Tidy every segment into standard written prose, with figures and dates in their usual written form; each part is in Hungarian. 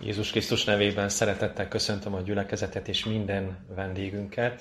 Jézus Krisztus nevében szeretettel köszöntöm a gyülekezetet és minden vendégünket.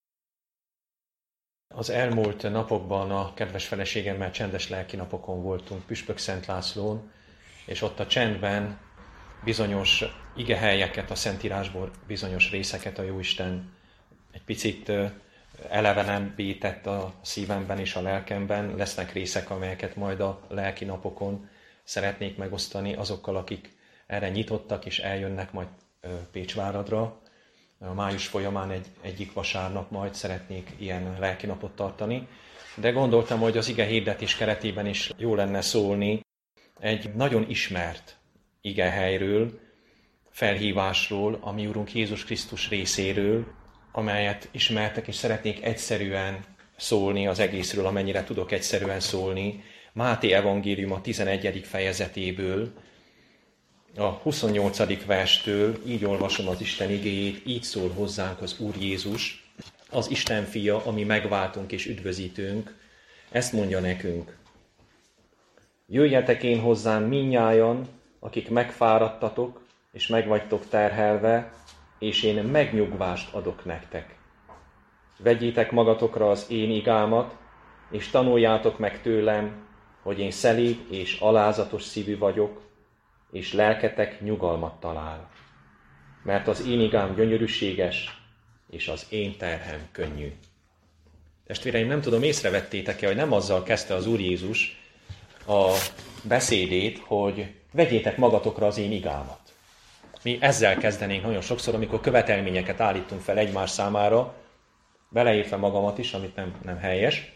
Az elmúlt napokban a kedves feleségemmel csendes lelkinapokon voltunk Püspök Szent Lászlón, és ott a csendben bizonyos igehelyeket, a Szentírásból bizonyos részeket a Jóisten egy picit elevenebbé tett a szívemben és a lelkemben. Lesznek részek, amelyeket majd a lelkinapokon szeretnék megosztani azokkal, akik erre nyitottak és eljönnek majd Pécsváradra. A május folyamán egyik vasárnap majd szeretnék ilyen lelkinapot tartani. De gondoltam, hogy az ige hirdetés keretében is jó lenne szólni egy nagyon ismert igehelyről, felhívásról, a mi Urunk Jézus Krisztus részéről, amelyet ismertek, és szeretnék egyszerűen szólni az egészről, amennyire tudok egyszerűen szólni. Máté evangélium a 11. fejezetéből, a 28. verstől így olvasom az Isten igéjét, így szól hozzánk az Úr Jézus, az Isten fia, ami megváltunk és üdvözítünk, ezt mondja nekünk. Jöjjetek én hozzám mindnyájan, akik megfáradtatok és megvagytok terhelve, és én megnyugvást adok nektek. Vegyétek magatokra az én igámat, és tanuljátok meg tőlem, hogy én szelíd és alázatos szívű vagyok, és lelketek nyugalmat talál. Mert az én igám gyönyörűséges, és az én terhem könnyű. Testvéreim, nem tudom, észrevettétek-e, hogy nem azzal kezdte az Úr Jézus a beszédét, hogy vegyétek magatokra az én igámat. Mi ezzel kezdenénk nagyon sokszor, amikor követelményeket állítunk fel egymás számára, beleértve magamat is, amit nem helyes,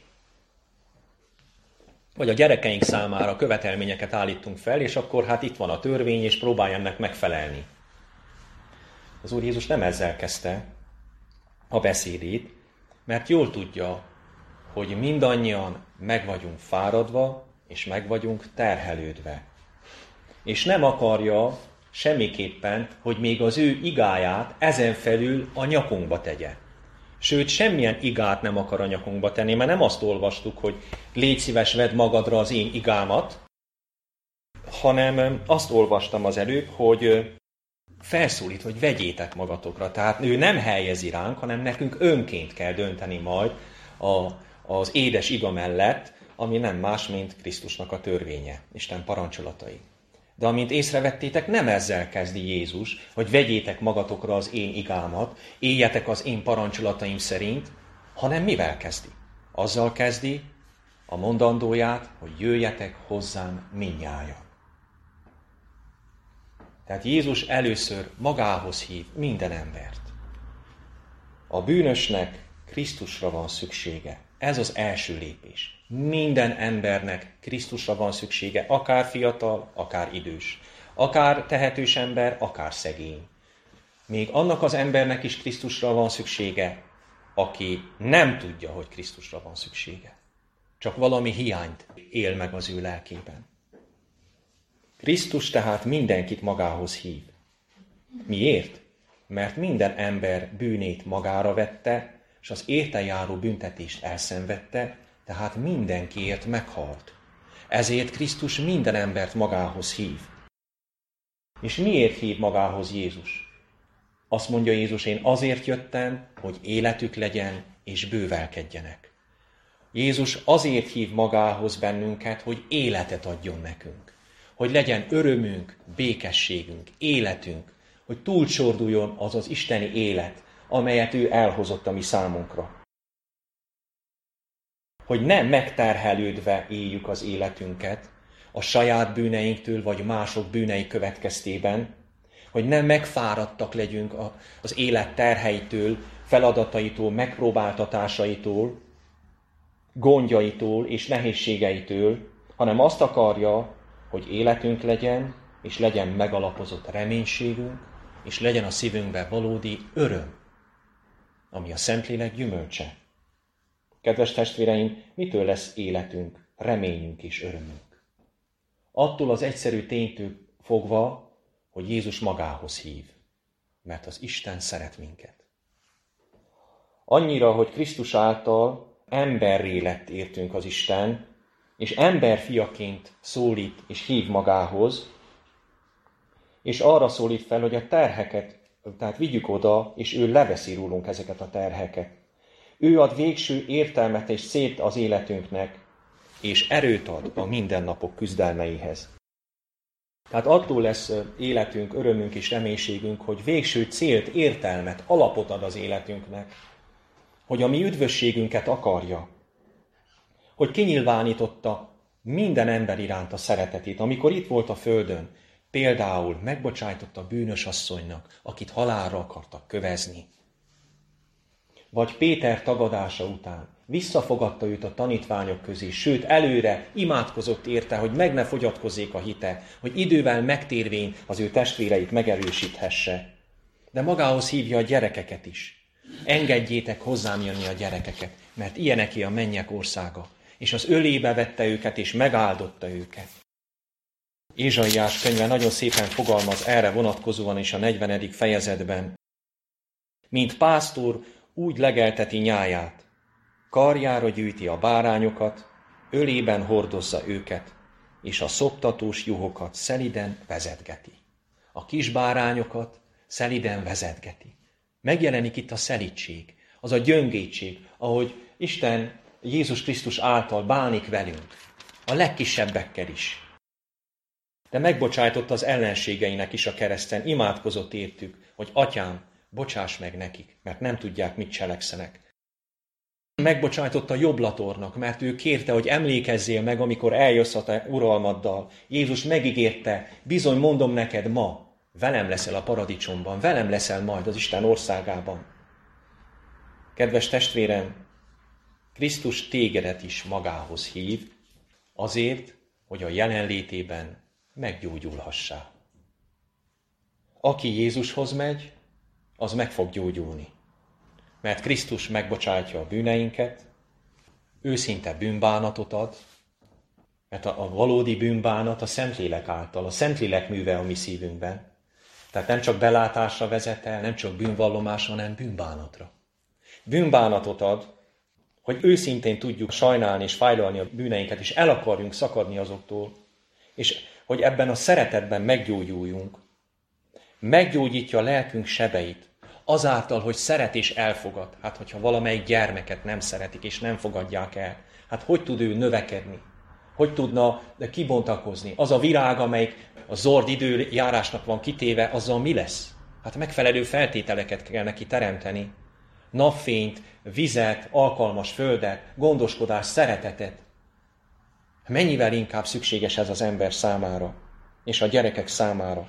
vagy a gyerekeink számára követelményeket állítunk fel, és akkor hát itt van a törvény, és próbálj ennek megfelelni. Az Úr Jézus nem ezzel kezdte a beszédét, mert jól tudja, hogy mindannyian meg vagyunk fáradva, és meg vagyunk terhelődve. És nem akarja semmiképpen, hogy még az ő igáját ezen felül a nyakunkba tegye. Sőt, semmilyen igát nem akar a nyakunkba tenni, mert nem azt olvastuk, hogy légy szíves, vedd magadra az én igámat, hanem azt olvastam az előbb, hogy felszólít, hogy vegyétek magatokra. Tehát ő nem helyezi ránk, hanem nekünk önként kell dönteni majd az édes iga mellett, ami nem más, mint Krisztusnak a törvénye, Isten parancsolatai. De amint észrevettétek, nem ezzel kezdi Jézus, hogy vegyétek magatokra az én igámat, éljetek az én parancsolataim szerint, hanem mivel kezdi? Azzal kezdi a mondandóját, hogy jöjjetek hozzám mindnyájan. Tehát Jézus először magához hív minden embert. A bűnösnek Krisztusra van szüksége. Ez az első lépés. Minden embernek Krisztusra van szüksége, akár fiatal, akár idős. Akár tehetős ember, akár szegény. Még annak az embernek is Krisztusra van szüksége, aki nem tudja, hogy Krisztusra van szüksége. Csak valami hiányt él meg az ő lelkében. Krisztus tehát mindenkit magához hív. Miért? Mert minden ember bűnét magára vette, és az érte járó büntetést elszenvedte, tehát mindenkiért meghalt. Ezért Krisztus minden embert magához hív. És miért hív magához Jézus? Azt mondja Jézus, én azért jöttem, hogy életük legyen és bővelkedjenek. Jézus azért hív magához bennünket, hogy életet adjon nekünk. Hogy legyen örömünk, békességünk, életünk, hogy túlcsorduljon az az isteni élet, amelyet ő elhozott a mi számunkra. Hogy nem megterhelődve éljük az életünket a saját bűneinktől, vagy mások bűnei következtében, hogy nem megfáradtak legyünk az élet terheitől, feladataitól, megpróbáltatásaitól, gondjaitól és nehézségeitől, hanem azt akarja, hogy életünk legyen, és legyen megalapozott reménységünk, és legyen a szívünkben valódi öröm, ami a Szentlélek gyümölcse. Kedves testvéreim, mitől lesz életünk, reményünk és örömünk? Attól az egyszerű ténytől fogva, hogy Jézus magához hív, mert az Isten szeret minket. Annyira, hogy Krisztus által emberré lett értünk az Isten, és emberfiaként szólít és hív magához, és arra szólít fel, hogy a terheket, tehát vigyük oda, és ő leveszi rólunk ezeket a terheket. Ő ad végső értelmet és célt az életünknek, és erőt ad a mindennapok küzdelmeihez. Tehát attól lesz életünk, örömünk és reménységünk, hogy végső célt, értelmet, alapot ad az életünknek, hogy a mi üdvösségünket akarja, hogy kinyilvánította minden ember iránt a szeretetét, amikor itt volt a földön, például megbocsájtotta a bűnös asszonynak, akit halálra akartak kövezni. Vagy Péter tagadása után visszafogadta őt a tanítványok közé, sőt előre imádkozott érte, hogy meg ne fogyatkozzék a hite, hogy idővel megtérvén az ő testvéreit megerősíthesse. De magához hívja a gyerekeket is. Engedjétek hozzám jönni a gyerekeket, mert ilyeneké a mennyek országa. És az ölébe vette őket, és megáldotta őket. Ézsaiás könyve nagyon szépen fogalmaz erre vonatkozóan is a 40. fejezetben. Mint pásztor úgy legelteti nyáját, karjára gyűjti a bárányokat, ölében hordozza őket, és a szoptatós juhokat szeliden vezetgeti. A kis bárányokat szeliden vezetgeti. Megjelenik itt a szelídség, az a gyöngétség, ahogy Isten Jézus Krisztus által bánik velünk, a legkisebbekkel is. De megbocsájtotta az ellenségeinek is a kereszten, imádkozott értük, hogy Atyám, bocsáss meg nekik, mert nem tudják, mit cselekszenek. Megbocsájtotta Jobblatornak, mert ő kérte, hogy emlékezzél meg, amikor eljössz a te uralmaddal. Jézus megígérte, bizony mondom neked ma, velem leszel a paradicsomban, velem leszel majd az Isten országában. Kedves testvérem, Krisztus tégedet is magához hív, azért, hogy a jelenlétében meggyógyulhassá. Aki Jézushoz megy, az meg fog gyógyulni. Mert Krisztus megbocsátja a bűneinket, őszinte bűnbánatot ad, mert a valódi bűnbánat a Szentlélek által, a Szentlélek műve a mi szívünkben. Tehát nem csak belátásra vezet el, nem csak bűnvallomásra, hanem bűnbánatra. Bűnbánatot ad, hogy őszintén tudjuk sajnálni és fájlalni a bűneinket, és el akarjunk szakadni azoktól, és hogy ebben a szeretetben meggyógyuljunk. Meggyógyítja a lelkünk sebeit, azáltal, hogy szeret és elfogad. Hát, hogyha valamelyik gyermeket nem szeretik és nem fogadják el, hát hogy tud ő növekedni? Hogy tudna kibontakozni? Az a virág, amelyik a zord időjárásnak van kitéve, azzal mi lesz? Hát megfelelő feltételeket kell neki teremteni. Napfényt, vizet, alkalmas földet, gondoskodást, szeretetet. Mennyivel inkább szükséges ez az ember számára, és a gyerekek számára.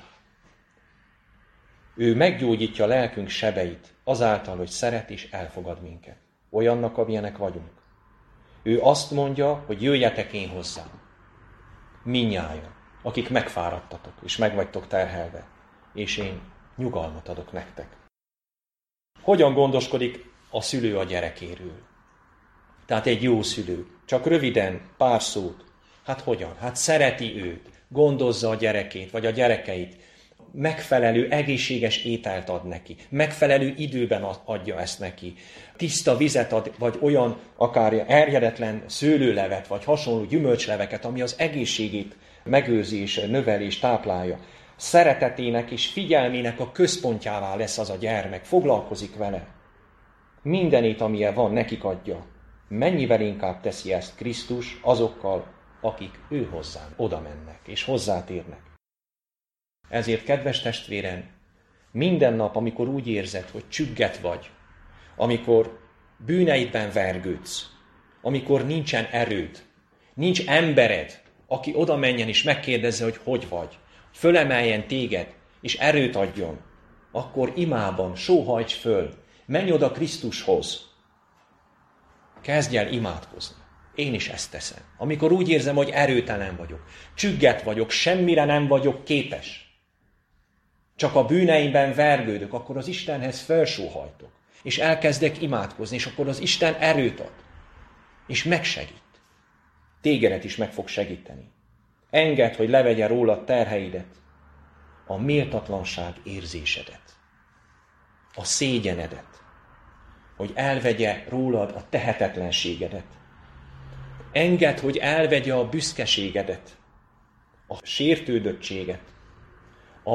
Ő meggyógyítja a lelkünk sebeit, azáltal, hogy szeret és elfogad minket. Olyannak, amilyenek vagyunk. Ő azt mondja, hogy jöjjetek én hozzám. Mindnyájan, akik megfáradtatok, és meg vagytok terhelve, és én nyugalmat adok nektek. Hogyan gondoskodik a szülő a gyerekéről? Tehát egy jó szülő. Csak röviden, pár szót. Hát hogyan? Hát szereti őt, gondozza a gyerekét, vagy a gyerekeit. Megfelelő, egészséges ételt ad neki. Megfelelő időben adja ezt neki. Tiszta vizet ad, vagy olyan akár erjedetlen szőlőlevet, vagy hasonló gyümölcsleveket, ami az egészségét megőrzi és növeli és táplálja. Szeretetének és figyelmének a központjává lesz az a gyermek, foglalkozik vele. Mindenét, amilyen van, nekik adja. Mennyivel inkább teszi ezt Krisztus azokkal, akik ő hozzám oda mennek és hozzátérnek. Ezért, kedves testvérem, minden nap, amikor úgy érzed, hogy csügget vagy, amikor bűneidben vergődsz, amikor nincsen erőd, nincs embered, aki oda menjen és megkérdezze, hogy vagy, fölemeljen téged, és erőt adjon, akkor imában sóhajts föl, menj oda Krisztushoz. Kezdj el imádkozni. Én is ezt teszem. Amikor úgy érzem, hogy erőtelen vagyok, csügget vagyok, semmire nem vagyok képes, csak a bűneimben vergődök, akkor az Istenhez felsóhajtok, és elkezdek imádkozni, és akkor az Isten erőt ad, és megsegít. Tégedet is meg fog segíteni. Engedd, hogy levegye rólad terheidet, a méltatlanság érzésedet, a szégyenedet, hogy elvegye rólad a tehetetlenségedet. Engedd, hogy elvegye a büszkeségedet, a sértődöttséget, a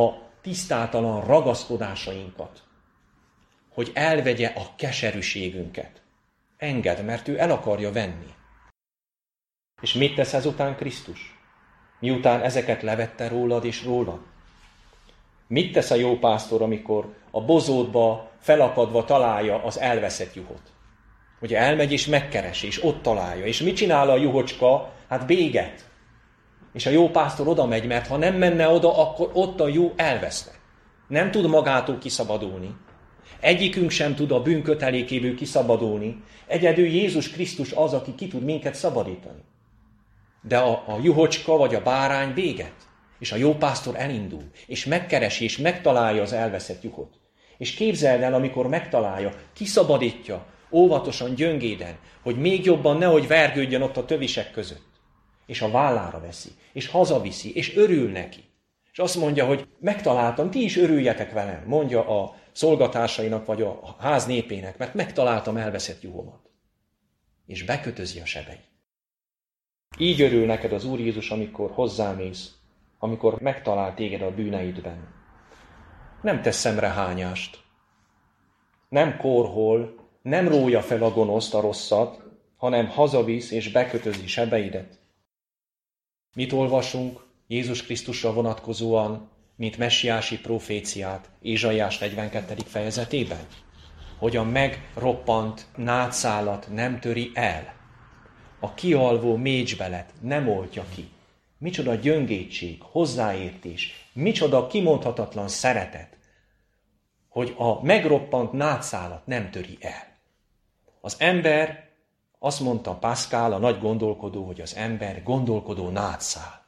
tisztátalan ragaszkodásainkat, hogy elvegye a keserűségünket. Engedd, mert ő el akarja venni. És mit tesz ezután Krisztus? Miután ezeket levette rólad és rólad? Mit tesz a jó pásztor, amikor a bozótba felakadva találja az elveszett juhot? Ugye elmegy és megkeresi, és ott találja. És mit csinál a juhocska? Hát béget. És a jó pásztor oda megy, mert ha nem menne oda, akkor ott a juh elveszne. Nem tud magától kiszabadulni. Egyikünk sem tud a bűnkötelékéből kiszabadulni. Egyedül Jézus Krisztus az, aki ki tud minket szabadítani. De a juhocska vagy a bárány béget. És a jó pásztor elindul, és megkeresi, és megtalálja az elveszett juhot. És képzeld el, amikor megtalálja, kiszabadítja, óvatosan, gyöngéden, hogy még jobban nehogy vergődjön ott a tövisek között. És a vállára veszi, és hazaviszi, és örül neki. És azt mondja, hogy megtaláltam, ti is örüljetek velem, mondja a szolgatársainak, vagy a ház népének, mert megtaláltam elveszett juhomat. És bekötözi a sebeit. Így örül neked az Úr Jézus, amikor hozzámész, amikor megtalál téged a bűneidben. Nem tesz szemrehányást, nem korhol, nem rója fel a gonoszt, a rosszat, hanem hazavisz és bekötözi sebeidet. Mit olvasunk Jézus Krisztusra vonatkozóan, mint messiási proféciát Ézsaiás 42. fejezetében? Hogy a megroppant nádszálat nem töri el, a kialvó mécsbelet nem oltja ki. Micsoda gyöngétség, hozzáértés, micsoda kimondhatatlan szeretet, hogy a megroppant nádszálat nem töri el. Az ember, azt mondta Pascal, a nagy gondolkodó, hogy az ember gondolkodó nádszál.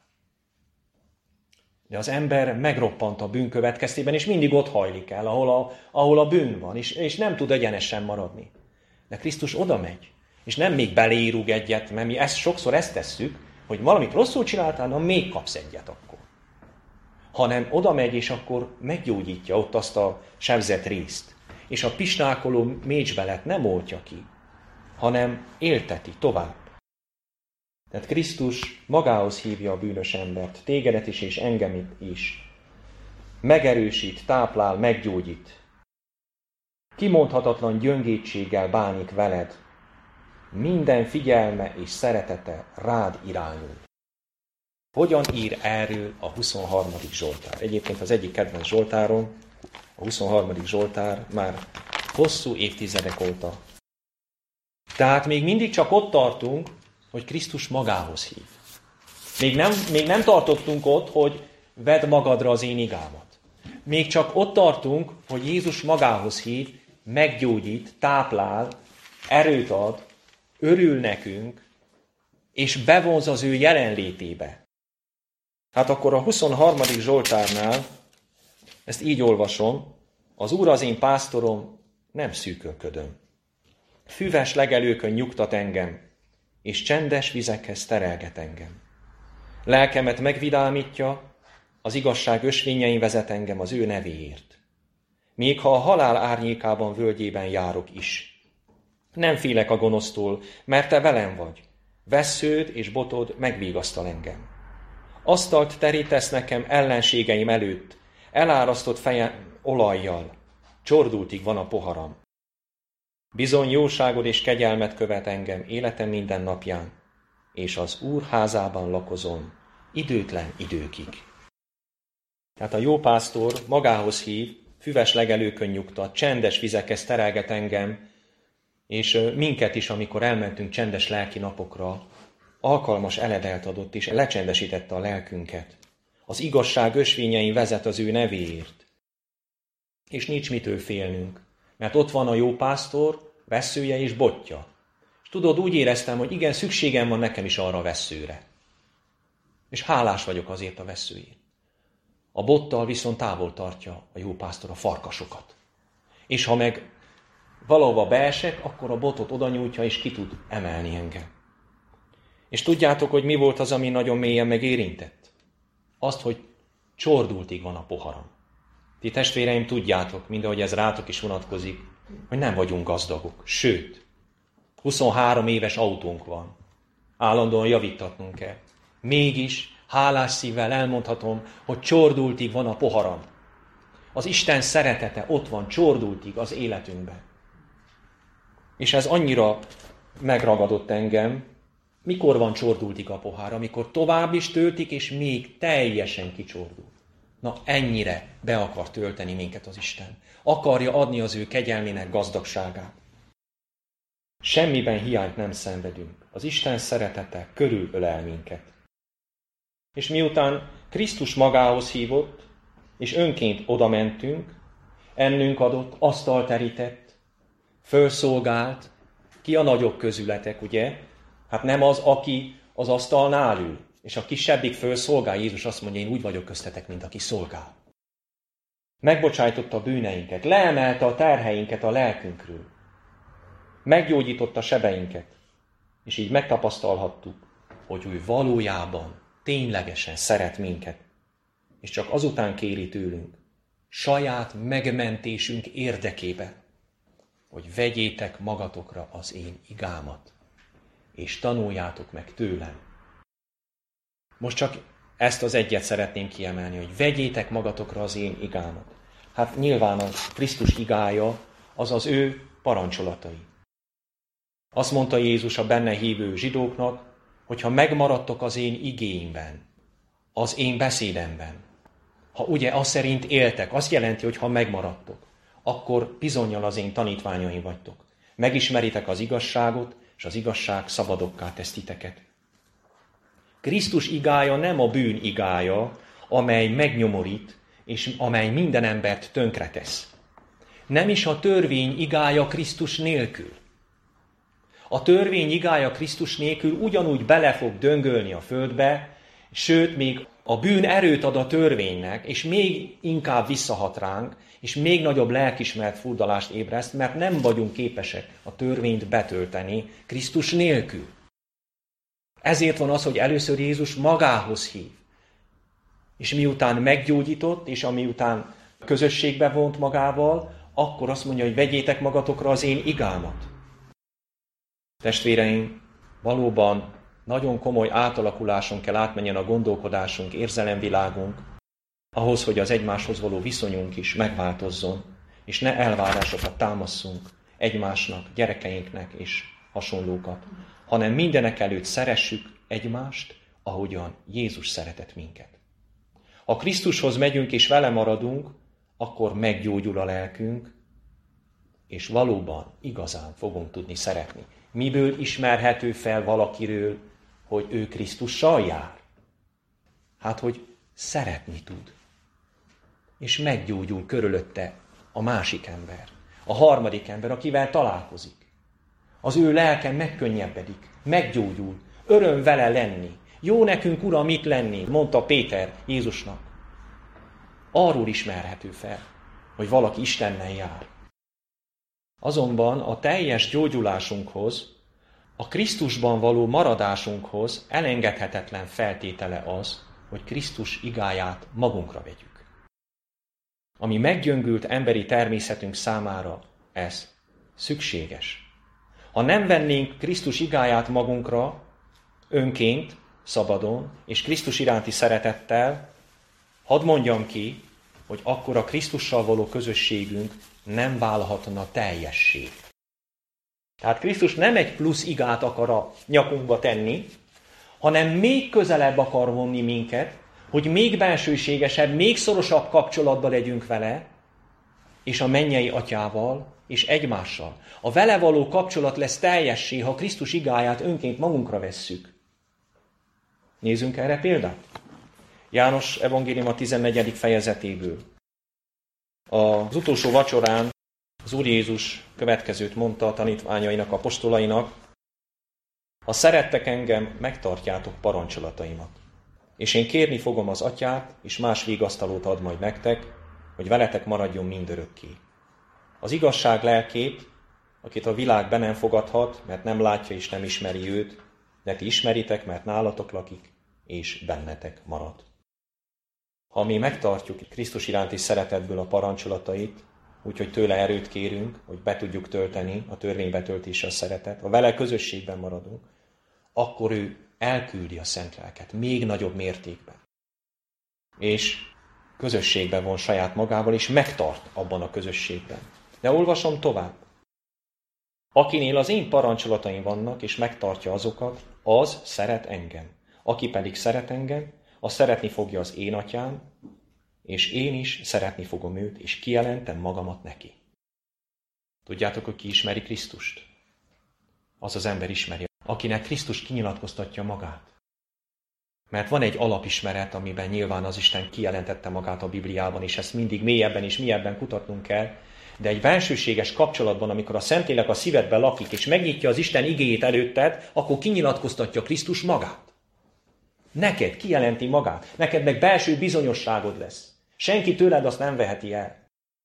De az ember megroppant a bűn következtében, és mindig ott hajlik el, ahol a bűn van, és nem tud egyenesen maradni. De Krisztus oda megy, és nem még beléírug egyet, mert mi sokszor ezt tesszük, hogy valamit rosszul csináltál, na még kapsz egyet akkor. Hanem oda megy, és akkor meggyógyítja ott azt a sebzett részt. És a pislákoló mécsbelet nem oltja ki, hanem élteti tovább. Tehát Krisztus magához hívja a bűnös embert, tégedet is és engem is. Megerősít, táplál, meggyógyít. Kimondhatatlan gyöngétséggel bánik veled. Minden figyelme és szeretete rád irányul. Hogyan ír erről a 23. Zsoltár? Egyébként az egyik kedvenc Zsoltárom, a 23. Zsoltár már hosszú évtizedek óta. Tehát még mindig csak ott tartunk, hogy Krisztus magához hív. Még nem tartottunk ott, hogy vedd magadra az én igámat. Még csak ott tartunk, hogy Jézus magához hív, meggyógyít, táplál, erőt ad, örül nekünk, és bevonz az ő jelenlétébe. Hát akkor a 23. Zsoltárnál, ezt így olvasom, az Úr az én pásztorom, nem szűkölködöm. Füves legelőkön nyugtat engem, és csendes vizekhez terelget engem. Lelkemet megvidámítja, az igazság ösvényein vezet engem az ő nevéért. Még ha a halál árnyékában völgyében járok is. Nem félek a gonosztól, mert te velem vagy. Vessződ és botod megvigasztal engem. Asztalt terítesz nekem ellenségeim előtt, elárasztott fejem olajjal, csordultig van a poharam. Bizony jóságod és kegyelmet követ engem életem minden napján, és az Úr házában lakozom időtlen időkig. Tehát a jó pásztor magához hív, füves legelőkön nyugtat, csendes vizekhez terelget engem, és minket is, amikor elmentünk csendes lelki napokra, alkalmas eledelt adott, és lecsendesítette a lelkünket. Az igazság ösvényein vezet az ő nevéért. És nincs mitől félnünk, mert ott van a jó pásztor, vesszője és botja. És tudod, úgy éreztem, hogy igen, szükségem van nekem is arra a vesszőre. És hálás vagyok azért a vesszőért. A bottal viszont távol tartja a jó pásztor a farkasokat. És ha meg valahova beesek, akkor a botot oda nyújtja, és ki tud emelni engem. És tudjátok, hogy mi volt az, ami nagyon mélyen megérintett? Azt, hogy csordultig van a poharam. Ti testvéreim, tudjátok, mindahogy ez rátok is vonatkozik, hogy nem vagyunk gazdagok. Sőt, 23 éves autónk van. Állandóan javítatnunk kell. Mégis hálás szívvel elmondhatom, hogy csordultig van a poharam. Az Isten szeretete ott van, csordultig az életünkben. És ez annyira megragadott engem, mikor van csordultig a pohár, amikor tovább is töltik, és még teljesen kicsordul. Na, ennyire be akar tölteni minket az Isten. Akarja adni az ő kegyelmének gazdagságát. Semmiben hiányt nem szenvedünk. Az Isten szeretete körülölel minket. És miután Krisztus magához hívott, és önként oda mentünk, ennünk adott, asztalt terített, fölszolgált, ki a nagyobb közületek, ugye? Hát nem az, aki az asztalnál ül, és a kisebbik fölszolgál. Jézus azt mondja, én úgy vagyok köztetek, mint aki szolgál. Megbocsájtotta a bűneinket, leemelte a terheinket a lelkünkről, meggyógyította a sebeinket, és így megtapasztalhattuk, hogy ő valójában, ténylegesen szeret minket, és csak azután kéri tőlünk, saját megmentésünk érdekében, hogy vegyétek magatokra az én igámat, és tanuljátok meg tőlem. Most csak ezt az egyet szeretném kiemelni, hogy vegyétek magatokra az én igámat. Hát nyilván a Krisztus igája az az ő parancsolatai. Azt mondta Jézus a benne hívő zsidóknak, hogy ha megmaradtok az én igéimben, az én beszédemben, ha ugye azt szerint éltek, azt jelenti, hogy ha megmaradtok, akkor bizonnyal az én tanítványaim vagytok. Megismeritek az igazságot, és az igazság szabadokká tesz titeket. Krisztus igája nem a bűn igája, amely megnyomorít, és amely minden embert tönkretesz. Nem is a törvény igája Krisztus nélkül. A törvény igája Krisztus nélkül ugyanúgy bele fog döngölni a földbe, sőt, még a bűn erőt ad a törvénynek, és még inkább visszahat ránk, és még nagyobb lelkismeret furdalást ébreszt, mert nem vagyunk képesek a törvényt betölteni Krisztus nélkül. Ezért van az, hogy először Jézus magához hív. És miután meggyógyított, és amiután közösségbe vont magával, akkor azt mondja, hogy vegyétek magatokra az én igámat. Testvéreim, valóban nagyon komoly átalakuláson kell átmenjen a gondolkodásunk, érzelemvilágunk, ahhoz, hogy az egymáshoz való viszonyunk is megváltozzon, és ne elvárásokat támasszunk egymásnak, gyerekeinknek és hasonlókat, hanem mindenek előtt szeressük egymást, ahogyan Jézus szeretett minket. Ha Krisztushoz megyünk és vele maradunk, akkor meggyógyul a lelkünk, és valóban igazán fogunk tudni szeretni. Miből ismerhető fel valakiről, hogy ő Krisztussal jár? Hát, hogy szeretni tud. És meggyógyul körülötte a másik ember, a harmadik ember, akivel találkozik. Az ő lelke megkönnyebbedik, meggyógyul, öröm vele lenni. Jó nekünk, Uram, itt lenni, mondta Péter Jézusnak. Arról ismerhető fel, hogy valaki Istennel jár. Azonban a teljes gyógyulásunkhoz, a Krisztusban való maradásunkhoz elengedhetetlen feltétele az, hogy Krisztus igáját magunkra vegyük. Ami meggyöngült emberi természetünk számára ez szükséges. Ha nem vennénk Krisztus igáját magunkra, önként, szabadon, és Krisztus iránti szeretettel, hadd mondjam ki, hogy akkor a Krisztussal való közösségünk nem válhatna teljessé. Tehát Krisztus nem egy plusz igát akar a nyakunkba tenni, hanem még közelebb akar vonni minket, hogy még bensőségesebb, még szorosabb kapcsolatban legyünk vele, és a mennyei atyával, és egymással. A vele való kapcsolat lesz teljessé, ha Krisztus igáját önként magunkra vesszük. Nézzünk erre példát. János evangélium a 14. fejezetéből. Az utolsó vacsorán az Úr Jézus következőt mondta a tanítványainak, apostolainak: ha szerettek engem, megtartjátok parancsolataimat. És én kérni fogom az atyát, és más vigasztalót ad majd nektek, hogy veletek maradjon mindörökké. Az igazság lelkét, akit a világ be nem fogadhat, mert nem látja és nem ismeri őt, de ti ismeritek, mert nálatok lakik, és bennetek marad. Ha mi megtartjuk Krisztus iránti szeretetből a parancsolatait, úgyhogy tőle erőt kérünk, hogy be tudjuk tölteni a törvény betöltése a szeretet, ha vele közösségben maradunk, akkor ő elküldi a szent lelket még nagyobb mértékben. És közösségben von saját magával, és megtart abban a közösségben. De olvasom tovább. Akinél az én parancsolataim vannak, és megtartja azokat, az szeret engem. Aki pedig szeret engem, az szeretni fogja az én atyám, és én is szeretni fogom őt, és kijelentem magamat neki. Tudjátok, hogy ki ismeri Krisztust? Az az ember ismeri, akinek Krisztus kinyilatkoztatja magát. Mert van egy alapismeret, amiben nyilván az Isten kijelentette magát a Bibliában, és ezt mindig mélyebben és mélyebben kutatnunk kell, de egy bensőséges kapcsolatban, amikor a Szentlélek a szívedben lakik, és megnyitja az Isten igéjét előtted, akkor kinyilatkoztatja Krisztus magát. Neked kijelenti magát, neked meg belső bizonyosságod lesz. Senki tőled azt nem veheti el.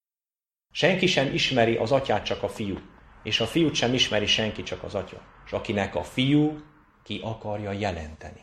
Senki sem ismeri az atyát, csak a fiú. És a fiút sem ismeri senki, csak az atya. És akinek a fiú ki akarja jelenteni.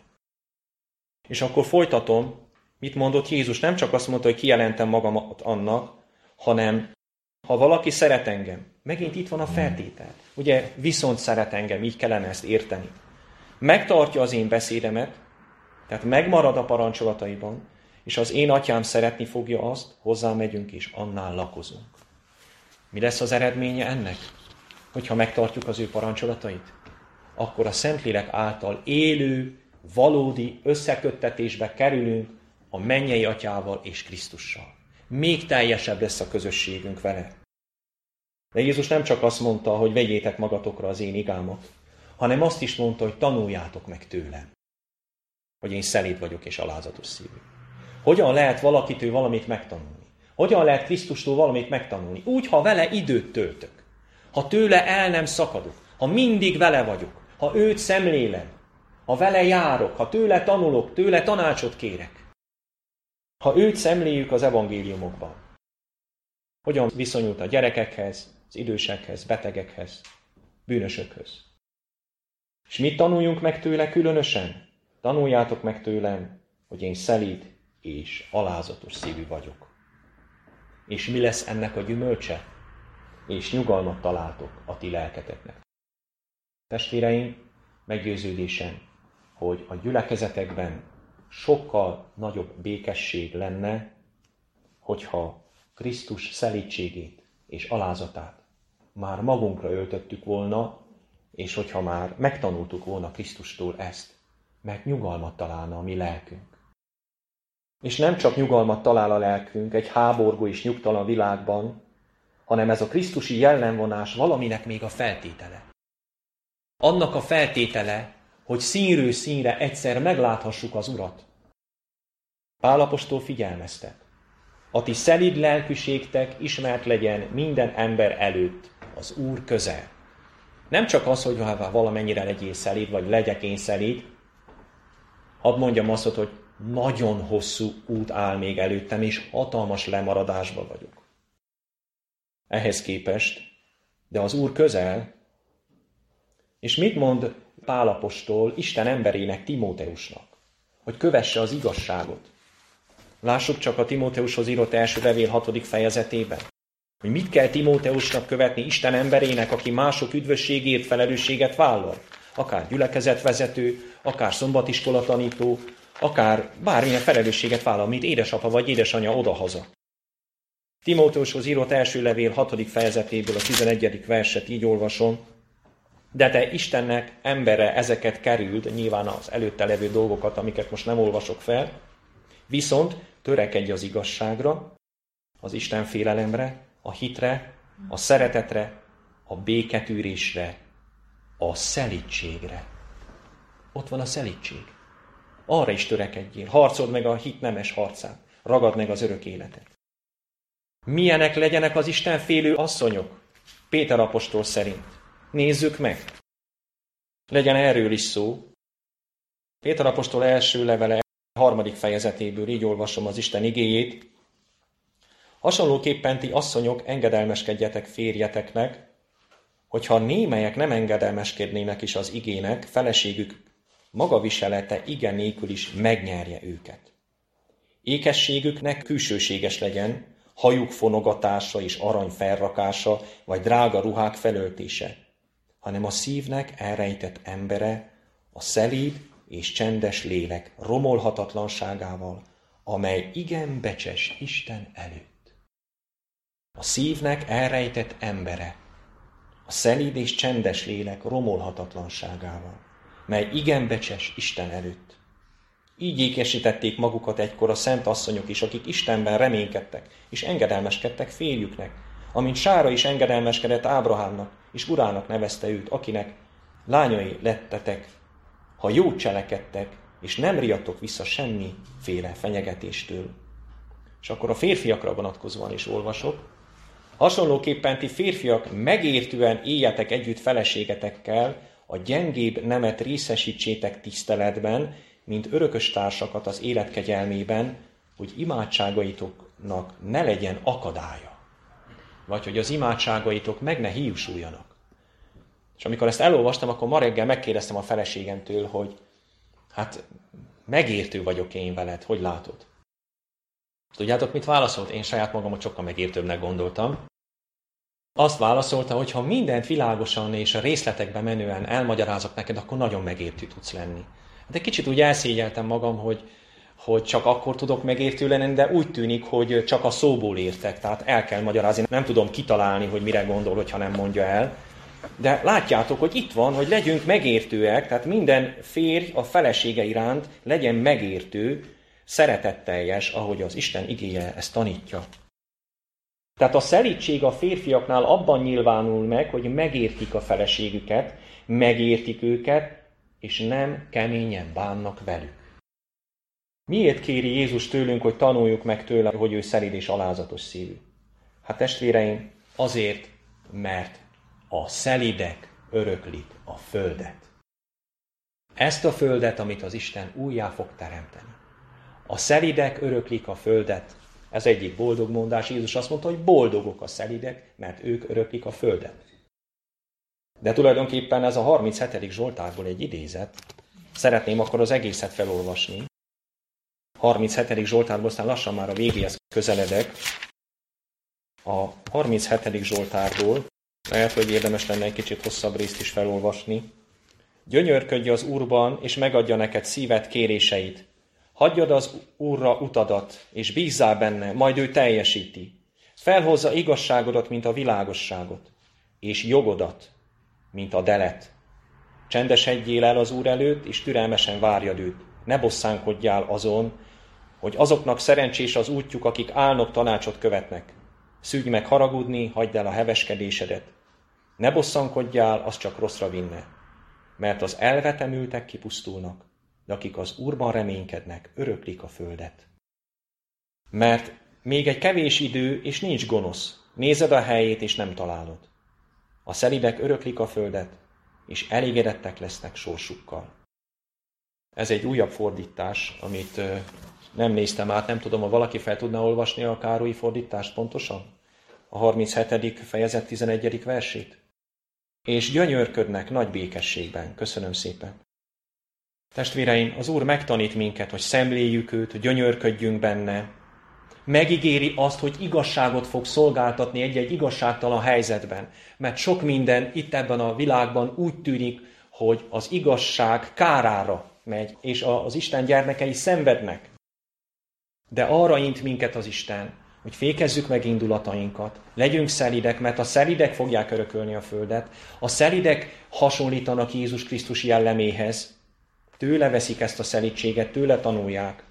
És akkor folytatom, mit mondott Jézus. Nem csak azt mondta, hogy kijelentem magamat annak, hanem ha valaki szeret engem, megint itt van a feltétel. Ugye viszont szeret engem, így kellene ezt érteni. Megtartja az én beszédemet, tehát megmarad a parancsolataiban, és az én atyám szeretni fogja azt, hozzá megyünk és annál lakozunk. Mi lesz az eredménye ennek? Hogyha megtartjuk az ő parancsolatait? Akkor a Szentlélek által élő, valódi összeköttetésbe kerülünk a mennyei atyával és Krisztussal. Még teljesebb lesz a közösségünk vele. De Jézus nem csak azt mondta, hogy vegyétek magatokra az én igámat, hanem azt is mondta, hogy tanuljátok meg tőlem, hogy én szelíd vagyok és alázatos szívű. Hogyan lehet valakitől valamit megtanulni? Hogyan lehet Krisztustól valamit megtanulni? Úgy, ha vele időt töltök. Ha tőle el nem szakadok. Ha mindig vele vagyok. Ha őt szemlélem. Ha vele járok. Ha tőle tanulok. Tőle tanácsot kérek. Ha őt szemléljük az evangéliumokban. Hogyan viszonyult a gyerekekhez, az idősekhez, betegekhez, bűnösökhöz. És mit tanuljunk meg tőle különösen? Tanuljátok meg tőlem, hogy én szelíd és alázatos szívű vagyok. És mi lesz ennek a gyümölcse? És nyugalmat találtok a ti lelketeknek. Testvéreim, meggyőződésem, hogy a gyülekezetekben sokkal nagyobb békesség lenne, hogyha Krisztus szelídségét és alázatát már magunkra öltöttük volna, és hogyha már megtanultuk volna Krisztustól ezt, mert nyugalmat találna a mi lelkünk. És nem csak nyugalmat talál a lelkünk egy háborgó és nyugtalan világban, hanem ez a krisztusi jellemvonás valaminek még a feltétele. Annak a feltétele, hogy színről színre egyszer megláthassuk az Urat. Pál apostol figyelmeztet. A ti szelíd lelkűségtek ismert legyen minden ember előtt az Úr közel. Nem csak az, hogy valamennyire legyél szelíd, vagy legyek én szelíd. Hadd mondjam azt, hogy nagyon hosszú út áll még előttem, és hatalmas lemaradásban vagyok. Ehhez képest, de az Úr közel, és mit mond Pál apostol Isten emberének, Timóteusnak? Hogy kövesse az igazságot. Lássuk csak a Timóteushoz írott első levél 6. fejezetében, hogy mit kell Timóteusnak követni Isten emberének, aki mások üdvösségért felelősséget vállal. Akár gyülekezetvezető, akár szombatiskola tanító, akár bármilyen felelősséget vállal, mint édesapa vagy édesanyja odahaza. Timóteushoz írott első levél 6. fejezetéből a 11. verset így olvasom. De te Istennek embere ezeket kerüld, nyilván az előtte levő dolgokat, amiket most nem olvasok fel, viszont törekedj az igazságra, az Isten félelemre, a hitre, a szeretetre, a béketűrésre, a szelídségre. Ott van a szelídség. Arra is törekedjél. Harcold meg a hit nemes harcát. Ragad meg az örök életet. Milyenek legyenek az Isten félő asszonyok? Péter apostol szerint. Nézzük meg. Legyen erről is szó. Péter apostol első levele 3. fejezetéből így olvasom az Isten igéjét. Hasonlóképpen ti asszonyok engedelmeskedjetek férjeteknek, hogyha némelyek nem engedelmeskednének is az igének, feleségük magaviselete igen nélkül is megnyerje őket. Ékességüknek külsőséges legyen, hajuk fonogatása és arany felrakása, vagy drága ruhák felöltése, hanem a szívnek elrejtett embere, a szelíd és csendes lélek romolhatatlanságával, amely igen becses Isten előtt. A szívnek elrejtett embere, a szelíd és csendes lélek romolhatatlanságával, mely igen becses Isten előtt. Így ékesítették magukat egykor a szent asszonyok is, akik Istenben reménykedtek, és engedelmeskedtek férjüknek, amint Sára is engedelmeskedett Ábrahámnak, és urának nevezte őt, akinek lányai lettetek, ha jót cselekedtek, és nem riadtok vissza semmiféle fenyegetéstől. És akkor a férfiakra vonatkozóan is olvasok. Hasonlóképpen ti férfiak megértően éljetek együtt feleségetekkel, a gyengébb nemet részesítsétek tiszteletben, mint örökös társakat az élet kegyelmében, hogy imádságaitoknak ne legyen akadálya. Vagy hogy az imádságaitok meg ne hiúsuljanak. És amikor ezt elolvastam, akkor ma reggel megkérdeztem a feleségemtől, hogy hát megértő vagyok én veled, hogy látod? Tudjátok, mit válaszolt? Én saját magamat sokkal megértőbbnek gondoltam. Azt válaszolta, hogy ha mindent világosan és a részletekbe menően elmagyarázok neked, akkor nagyon megértő tudsz lenni. Hát egy kicsit úgy elszégyeltem magam, hogy csak akkor tudok megértő lenni, de úgy tűnik, hogy csak a szóból értek, tehát el kell magyarázni. Nem tudom kitalálni, hogy mire gondol, hogyha nem mondja el. De látjátok, hogy itt van, hogy legyünk megértőek, tehát minden férj a felesége iránt legyen megértő, szeretetteljes, ahogy az Isten igéje ezt tanítja. Tehát a szelídség a férfiaknál abban nyilvánul meg, hogy megértik a feleségüket, megértik őket, és nem keményen bánnak velük. Miért kéri Jézus tőlünk, hogy tanuljuk meg tőle, hogy ő szelíd és alázatos szívű? Hát testvéreim, azért, mert a szelídek öröklik a földet. Ezt a földet, amit az Isten újjá fog teremteni. A szelídek öröklik a földet. Ez egyik boldog mondás. Jézus azt mondta, hogy boldogok a szelídek, mert ők öröklik a földet. De tulajdonképpen ez a 37. Zsoltárból egy idézet. Szeretném akkor az egészet felolvasni. 37. Zsoltárból, aztán lassan már a végéhez közeledek. A 37. Zsoltárból lehet, hogy érdemes lenne egy kicsit hosszabb részt is felolvasni. Gyönyörködj az Úrban, és megadja neked szíved kéréseit. Hagyjad az Úrra utadat, és bízzál benne, majd ő teljesíti. Felhozza igazságodat, mint a világosságot, és jogodat, mint a delet. Csendesedjél el az Úr előtt, és türelmesen várjad őt. Ne bosszánkodjál azon, hogy azoknak szerencsés az útjuk, akik álnok tanácsot követnek. Szűrj meg haragudni, hagyd el a heveskedésedet. Ne bosszankodjál, az csak rosszra vinne. Mert az elvetemültek kipusztulnak, de akik az Úrban reménykednek, öröklik a földet. Mert még egy kevés idő, és nincs gonosz. Nézed a helyét, és nem találod. A szelídek öröklik a földet, és elégedettek lesznek sorsukkal. Ez egy újabb fordítás, amit nem néztem át, nem tudom, ha valaki fel tudná olvasni a Károlyi fordítást pontosan? A 37. fejezet 11. versét. És gyönyörködnek nagy békességben. Köszönöm szépen. Testvéreim, az Úr megtanít minket, hogy szemléljük őt, hogy gyönyörködjünk benne. Megígéri azt, hogy igazságot fog szolgáltatni egy-egy igazságtalan helyzetben. Mert sok minden itt ebben a világban úgy tűnik, hogy az igazság kárára megy, és az Isten gyermekei szenvednek. De arra int minket az Isten, hogy fékezzük meg indulatainkat, legyünk szelídek, mert a szelídek fogják örökölni a földet. A szelídek hasonlítanak Jézus Krisztus jelleméhez. Tőle veszik ezt a szelídséget, tőle tanulják.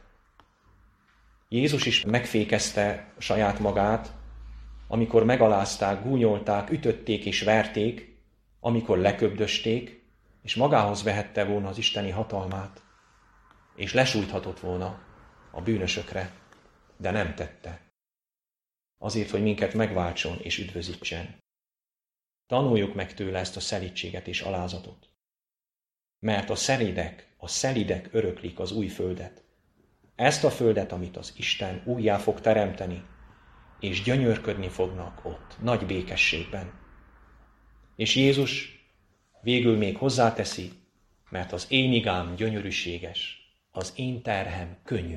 Jézus is megfékezte saját magát, amikor megalázták, gúnyolták, ütötték és verték, amikor leköbdösték, és magához vehette volna az isteni hatalmát, és lesújthatott volna a bűnösökre, de nem tette. Azért, hogy minket megváltson és üdvözítsen. Tanuljuk meg tőle ezt a szelídséget és alázatot. Mert a szelídek öröklik az új földet. Ezt a földet, amit az Isten újjá fog teremteni, és gyönyörködni fognak ott, nagy békességben. És Jézus végül még hozzáteszi, mert az én igám gyönyörűséges, az én terhem könnyű.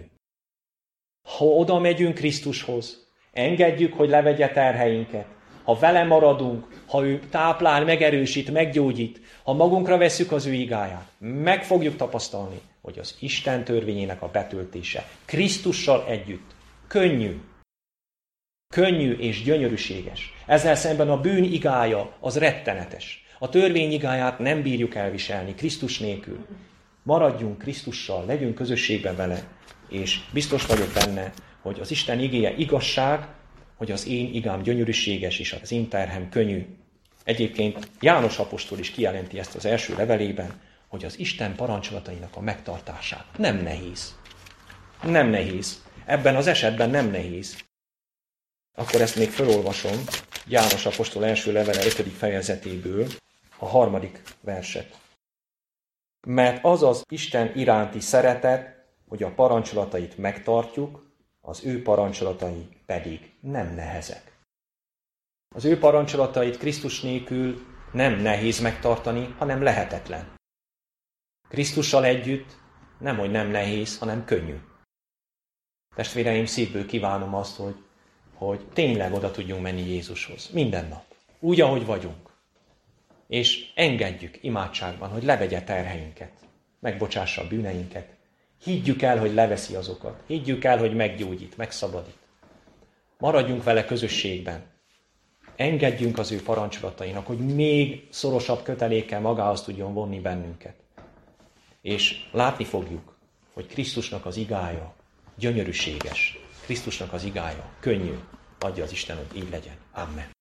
Ha oda megyünk Krisztushoz, engedjük, hogy levegye terheinket, ha vele maradunk, ha ő táplál, megerősít, meggyógyít, ha magunkra vesszük az ő igáját, meg fogjuk tapasztalni, hogy az Isten törvényének a betöltése Krisztussal együtt könnyű. Könnyű és gyönyörűséges. Ezzel szemben a bűn igája az rettenetes. A törvény igáját nem bírjuk elviselni Krisztus nélkül. Maradjunk Krisztussal, legyünk közösségben vele, és biztos vagyok benne, hogy az Isten igéje igazság, hogy az én igám gyönyörűséges, és az én terhem könnyű. Egyébként János apostol is kijelenti ezt az első levelében, hogy az Isten parancsolatainak a megtartása nem nehéz. Nem nehéz. Ebben az esetben nem nehéz. Akkor ezt még felolvasom, János apostol első levele 5. fejezetéből, a 3. verset. Mert az az Isten iránti szeretet, hogy a parancsolatait megtartjuk, az ő parancsolatai pedig nem nehezek. Az ő parancsolatait Krisztus nélkül nem nehéz megtartani, hanem lehetetlen. Krisztussal együtt nemhogy nem nehéz, hanem könnyű. Testvéreim, szívből kívánom azt, hogy tényleg oda tudjunk menni Jézushoz. Minden nap. Úgy, ahogy vagyunk. És engedjük imádságban, hogy levegye terheinket. Megbocsássa a bűneinket. Higgyük el, hogy leveszi azokat. Higgyük el, hogy meggyógyít, megszabadít. Maradjunk vele közösségben. Engedjünk az ő parancsolatainak, hogy még szorosabb kötelékkel magához tudjon vonni bennünket. És látni fogjuk, hogy Krisztusnak az igája gyönyörűséges. Krisztusnak az igája könnyű. Adja az Isten, hogy így legyen. Amen.